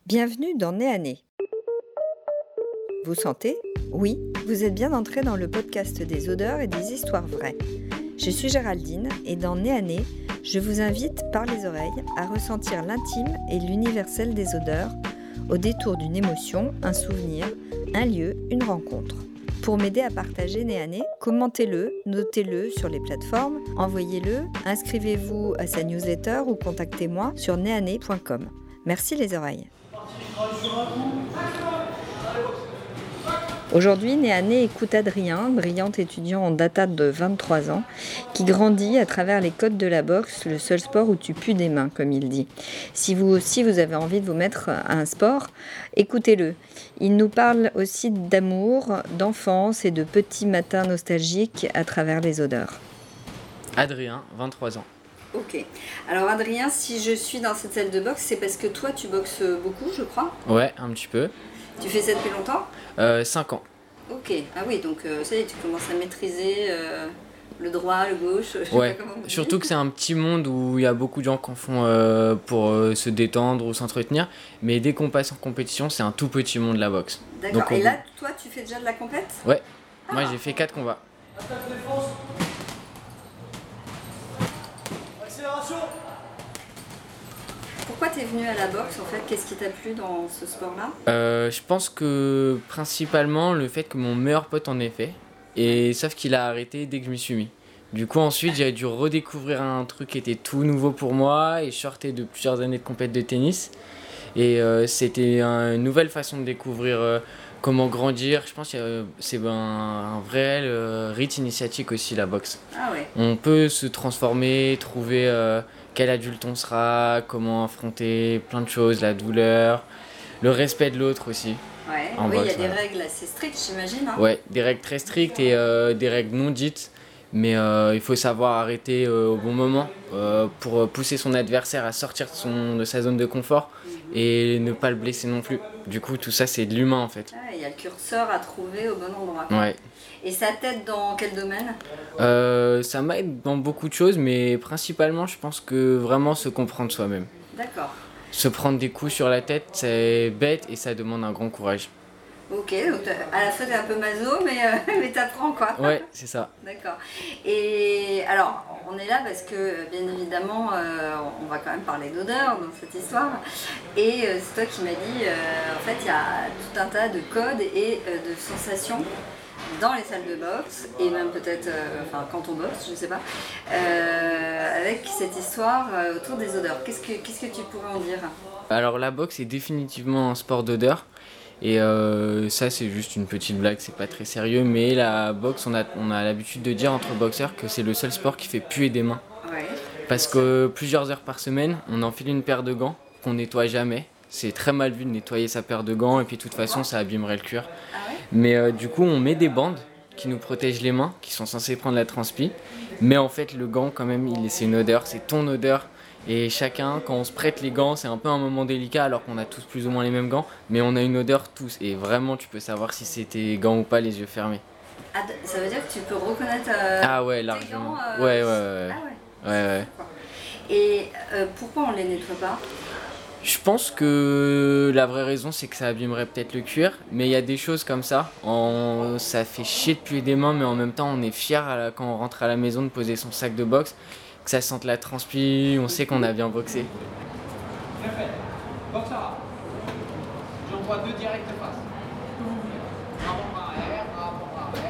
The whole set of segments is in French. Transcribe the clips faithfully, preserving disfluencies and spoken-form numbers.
Bienvenue dans Nez à Nez. Vous sentez ? Oui, vous êtes bien entré dans le podcast des odeurs et des histoires vraies. Je suis Géraldine et dans Nez à Nez, je vous invite par les oreilles à ressentir l'intime et l'universel des odeurs au détour d'une émotion, un souvenir, un lieu, une rencontre. Pour m'aider à partager Nez à Nez, commentez-le, notez-le sur les plateformes, envoyez-le, inscrivez-vous à sa newsletter ou contactez-moi sur nez à nez point com. Merci les oreilles. Aujourd'hui, Nez à Nez écoute Adrien, brillant étudiant en data de vingt-trois ans, qui grandit à travers les codes de la boxe, le seul sport où tu pues des mains, comme il dit. Si vous aussi vous avez envie de vous mettre à un sport, écoutez-le. Il nous parle aussi d'amour, d'enfance et de petits matins nostalgiques à travers les odeurs. Adrien, vingt-trois ans. Ok. Alors Adrien, si je suis dans cette salle de boxe, c'est parce que toi tu boxes beaucoup, je crois. Ouais, un petit peu. Tu fais ça depuis longtemps ? Euh, cinq ans. Ok. Ah oui, donc euh, ça y est, tu commences à maîtriser euh, le droit, le gauche. Je sais Ouais, pas comment on dit. surtout que c'est un petit monde où il y a beaucoup de gens qui en font euh, pour euh, se détendre ou s'entretenir. Mais dès qu'on passe en compétition, c'est un tout petit monde la boxe. D'accord. Donc, on- Et là, toi, tu fais déjà de la compète ? Ouais, Ah. moi j'ai fait quatre combats. Pourquoi t'es venu à la boxe en fait ? Qu'est-ce qui t'a plu dans ce sport-là ? Euh, je pense que principalement le fait que mon meilleur pote en ait fait. Et sauf qu'il a arrêté dès que je m'y suis mis. Du coup ensuite j'ai dû redécouvrir un truc qui était tout nouveau pour moi et je sortais de plusieurs années de compète de tennis. Et euh, c'était un- une nouvelle façon de découvrir euh, comment grandir. Je pense que euh, c'est un, un vrai euh, rite initiatique aussi la boxe. Ah ouais. On peut se transformer, trouver euh, quel adulte on sera, comment affronter plein de choses, la douleur, le respect de l'autre aussi. Ouais. En Oui, il y a boxe, des ouais. règles assez strictes, j'imagine. Hein ? Ouais, des règles très strictes et euh, des règles non dites, mais euh, il faut savoir arrêter euh, au bon moment euh, pour euh, pousser son adversaire à sortir de, son, de sa zone de confort et ne pas le blesser non plus. Du coup, tout ça, c'est de l'humain en fait. Ah, il y a le curseur à trouver au bon endroit. Ouais. Et ça t'aide dans quel domaine ? Euh, ça m'aide dans beaucoup de choses, mais principalement, je pense que vraiment se comprendre soi-même. D'accord. Se prendre des coups sur la tête, c'est bête et ça demande un grand courage. Ok, donc t'as- à la fois t'es un peu maso, mais, euh, mais t'apprends quoi. Ouais, c'est ça. D'accord. Et alors, on est là parce que, bien évidemment, euh, on va quand même parler d'odeur dans cette histoire. Et euh, c'est toi qui m'as dit, euh, en fait, il y a tout un tas de codes et euh, de sensations dans les salles de boxe, et même peut-être, euh, enfin, quand on boxe, je sais pas, euh, avec cette histoire euh, autour des odeurs. Qu'est-ce que, qu'est-ce que tu pourrais en dire ? Alors la boxe est définitivement un sport d'odeur. Et euh, ça c'est juste une petite blague, c'est pas très sérieux. Mais la boxe, on a, on a l'habitude de dire entre boxeurs que c'est le seul sport qui fait puer des mains. Ouais. Parce que plusieurs heures par semaine, on enfile une paire de gants qu'on nettoie jamais. C'est très mal vu de nettoyer sa paire de gants et puis de toute façon ça abîmerait le cuir. Ah ouais ? Mais euh, du coup on met des bandes qui nous protègent les mains, qui sont censées prendre la transpi. Mais en fait le gant quand même, il, c'est une odeur, c'est ton odeur. Et chacun, quand on se prête les gants, c'est un peu un moment délicat alors qu'on a tous plus ou moins les mêmes gants. Mais on a une odeur tous et vraiment tu peux savoir si c'est tes gants ou pas les yeux fermés. Ah, d- ça veut dire que tu peux reconnaître euh, Ah ouais, tes largement. gants, euh, Ouais, ouais, ouais. Ah ouais. Ouais, ouais. Et euh, pourquoi on les nettoie pas ? Je pense que la vraie raison c'est que ça abîmerait peut-être le cuir, mais il y a des choses comme ça. En... Ça fait chier de puer des mains, mais en même temps on est fier à la... quand on rentre à la maison de poser son sac de boxe, que ça sente la transpi, on sait qu'on a bien boxé. Très fait. Boxera. J'envoie deux directs face. Avant arrière, avant arrière.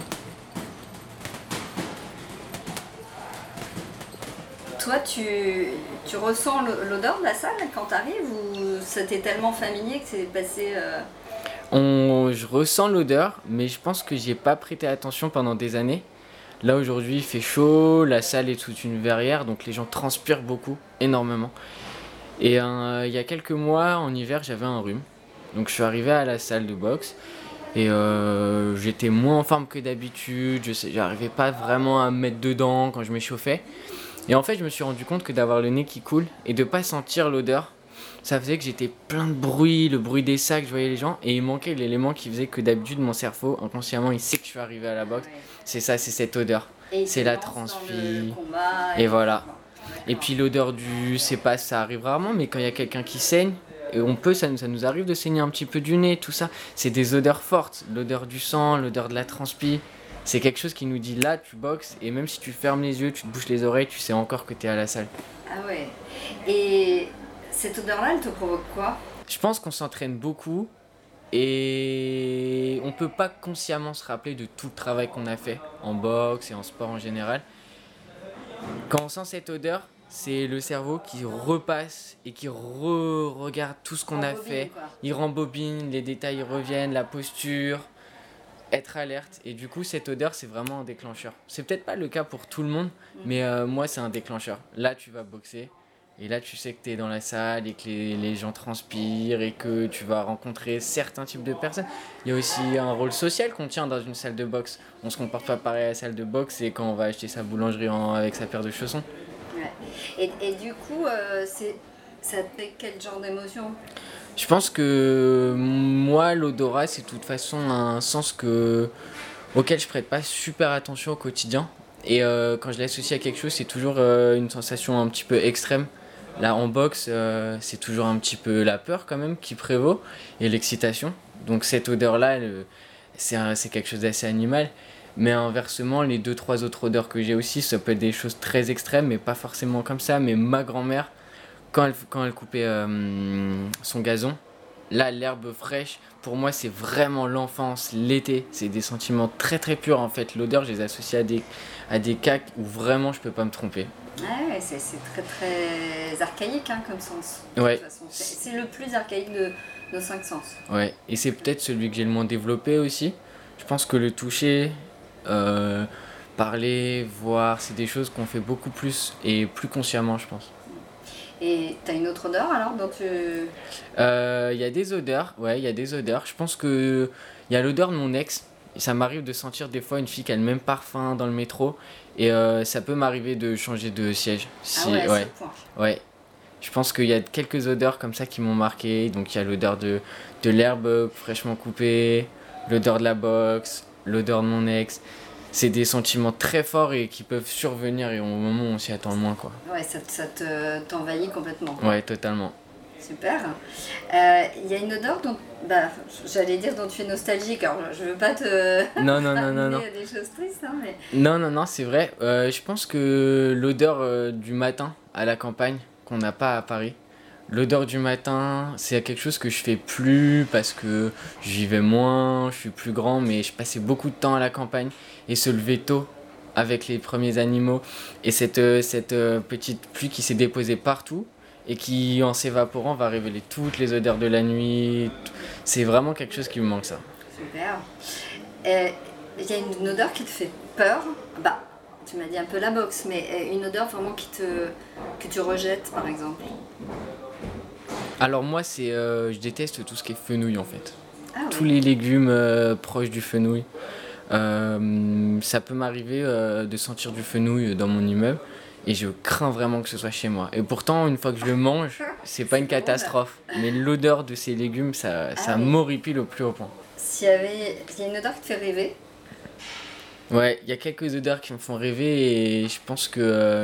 Toi, tu, tu ressens le- l'odeur de la salle quand tu arrives ou ça t'est tellement familier que c'est passé... euh, On... Je ressens l'odeur, mais je pense que j'y ai pas prêté attention pendant des années. Là aujourd'hui il fait chaud, la salle est toute une verrière, donc les gens transpirent beaucoup, énormément. Et euh, il y a quelques mois, en hiver, j'avais un rhume. Donc je suis arrivé à la salle de boxe et euh, j'étais moins en forme que d'habitude, je sais, j'arrivais pas vraiment à me mettre dedans quand je m'échauffais. Et en fait je me suis rendu compte que d'avoir le nez qui coule et de pas sentir l'odeur, ça faisait que j'étais plein de bruit, le bruit des sacs, je voyais les gens, et il manquait l'élément qui faisait que d'habitude mon cerveau, inconsciemment, il sait que je suis arrivé à la boxe. ouais. C'est ça, c'est cette odeur. Et il C'est te la lance dans transpi. le- le combat Et voilà. D'accord. Et puis l'odeur du, c'est pas, ça arrive rarement, mais quand il y a quelqu'un qui saigne, Et on peut, ça, nous- ça nous arrive de saigner un petit peu du nez, tout ça. C'est des odeurs fortes, l'odeur du sang, l'odeur de la transpi. C'est quelque chose qui nous dit là, tu boxes, et même si tu fermes les yeux, tu te bouches les oreilles, tu sais encore que tu es à la salle. Ah ouais. Et cette odeur-là, elle te provoque quoi? Je pense qu'on s'entraîne beaucoup et on peut pas consciemment se rappeler de tout le travail qu'on a fait en boxe et en sport en général. Quand on sent cette odeur, c'est le cerveau qui repasse et qui re- regarde tout ce qu'on a Rembobine, fait. quoi. Il rembobine, les détails reviennent, la posture, être alerte. Et du coup, cette odeur, c'est vraiment un déclencheur. C'est peut-être pas le cas pour tout le monde, mais euh, moi, c'est un déclencheur. Là, tu vas boxer. Et là, tu sais que tu es dans la salle et que les, les gens transpirent et que tu vas rencontrer certains types de personnes. Il y a aussi un rôle social qu'on tient dans une salle de boxe. On se comporte pas pareil à la salle de boxe et quand on va acheter sa boulangerie en- avec sa paire de chaussons. Ouais. Et, et du coup, euh, c'est, ça te fait quel genre d'émotion? Je pense que moi, l'odorat, c'est de toute façon un sens que, auquel je prête pas super attention au quotidien. Et euh, quand je l'associe à quelque chose, c'est toujours euh, une sensation un petit peu extrême. Là, en boxe, euh, c'est toujours un petit peu la peur quand même qui prévaut et l'excitation. Donc cette odeur-là, elle, c'est, un- c'est quelque chose d'assez animal. Mais inversement, les deux, trois autres odeurs que j'ai aussi, ça peut être des choses très extrêmes, mais pas forcément comme ça. Mais ma grand-mère, quand elle, quand elle coupait euh, son gazon, là, l'herbe fraîche, pour moi, c'est vraiment l'enfance, l'été. C'est des sentiments très très purs en fait. L'odeur, je les associe à des, à des cas où vraiment je peux pas me tromper. Ouais, c'est, c'est très très archaïque hein, comme sens. de Ouais. toute façon. C'est, c'est le plus archaïque de nos cinq sens. Ouais, et c'est peut-être celui que j'ai le moins développé aussi. Je pense que le toucher, euh, parler, voir, c'est des choses qu'on fait beaucoup plus et plus consciemment, je pense. Et t'as une autre odeur alors dont tu... Euh, Il y a des odeurs, ouais, il y a des odeurs. Je pense que il y a l'odeur de mon ex. Ça m'arrive de sentir des fois une fille qui a le même parfum dans le métro. Et euh, ça peut m'arriver de changer de siège. Si, Ah ouais, à ouais, ce point. ouais. Je pense qu'il y a quelques odeurs comme ça qui m'ont marqué. Donc il y a l'odeur de, de l'herbe fraîchement coupée, l'odeur de la boxe, l'odeur de mon ex. C'est des sentiments très forts et qui peuvent survenir et au moment où on s'y attend le moins, quoi. Ouais, ça, te- ça te, t'envahit complètement. Ouais, totalement. Super. Euh, Il y a une odeur dont, bah, j'allais dire dont tu es nostalgique. Alors, je veux pas te Non, non, non, non, non. ramener à des choses tristes, hein, mais Non, non, non, c'est vrai. Euh, je pense que l'odeur euh, du matin à la campagne, qu'on n'a pas à Paris, l'odeur du matin, c'est quelque chose que je fais plus parce que j'y vais moins, je suis plus grand, mais je passais beaucoup de temps à la campagne et se lever tôt avec les premiers animaux et cette, euh, cette euh, petite pluie qui s'est déposée partout et qui, en s'évaporant, va révéler toutes les odeurs de la nuit. C'est vraiment quelque chose qui me manque, ça. super. Euh, Il y a une odeur qui te fait peur. Bah, tu m'as dit un peu la boxe, mais euh, une odeur vraiment qui te, que tu rejettes, par exemple. Alors moi, c'est, euh, je déteste tout ce qui est fenouil, en fait. Ah Tous oui. les légumes euh, proches du fenouil. Euh, ça peut m'arriver euh, de sentir du fenouil dans mon immeuble et je crains vraiment que ce soit chez moi. Et pourtant, une fois que je le mange, c'est pas une C'est drôle. catastrophe. Mais l'odeur de ces légumes, ça, ça oui. m'horripile au plus haut point. S'il y avait, il y a une odeur qui te fait rêver. Ouais, il y a quelques odeurs qui me font rêver et je pense que euh,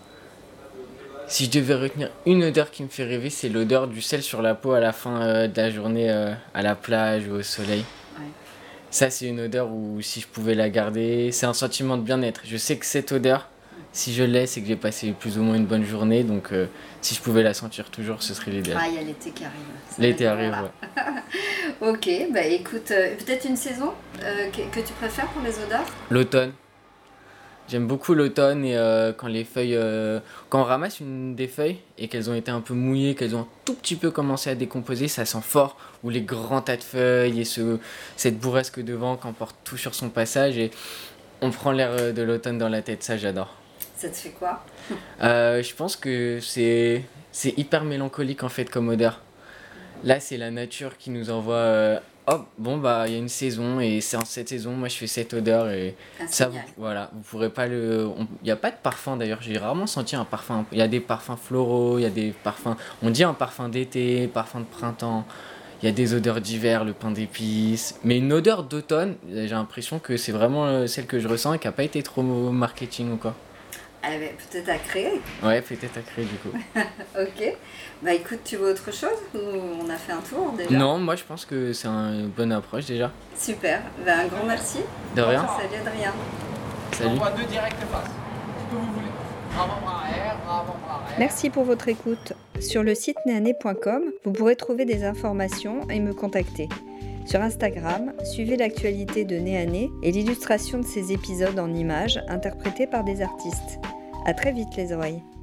si je devais retenir une odeur qui me fait rêver, c'est l'odeur du sel sur la peau à la fin euh, de la journée euh, à la plage ou au soleil. Ouais. Ça, c'est une odeur où si je pouvais la garder, c'est un sentiment de bien-être. Je sais que cette odeur, si je l'ai, c'est que j'ai passé plus ou moins une bonne journée. Donc, euh, si je pouvais la sentir toujours, ce serait l'idéal. Ah, il y a l'été qui arrive. Ça L'été va être arrive, bon, là. ouais. Ok, bah écoute, euh, peut-être une saison euh, que, que tu préfères pour les odeurs? L'automne. J'aime beaucoup l'automne et euh, quand les feuilles, euh, quand on ramasse une des feuilles et qu'elles ont été un peu mouillées, qu'elles ont un tout petit peu commencé à décomposer, ça sent fort. Ou les grands tas de feuilles et ce, cette bourrasque de vent qui emporte tout sur son passage et on prend l'air de l'automne dans la tête. Ça, j'adore. Ça te fait quoi? Euh, je pense que c'est c'est hyper mélancolique en fait comme odeur. Là, c'est la nature qui nous envoie. Euh, oh, bon bah il y a une saison et c'est en cette saison, moi je fais cette odeur et Un ça, vous, signal. voilà, vous pourrez pas le. Il n'y a pas de parfum d'ailleurs. J'ai rarement senti un parfum. Il y a des parfums floraux, il y a des parfums. On dit un parfum d'été, parfum de printemps. Il y a des odeurs d'hiver, le pain d'épices. Mais une odeur d'automne, j'ai l'impression que c'est vraiment euh, celle que je ressens et qui n'a pas été trop marketing ou quoi. Ah, ben, peut-être à créer. Ouais, peut-être à créer du coup. Ok. Bah écoute, tu veux autre chose ou on a fait un tour déjà? Non, moi je pense que c'est une bonne approche déjà. Super. Bah, un grand merci. De rien. Salut Adrien. Salut. J'envoie deux directs face. Ce que vous voulez. Avant-bras arrière, avant-bras arrière. Merci pour votre écoute. Sur le site néané point com, vous pourrez trouver des informations et me contacter. Sur Instagram, suivez l'actualité de Néané et l'illustration de ces épisodes en images interprétés par des artistes. À très vite les oreilles.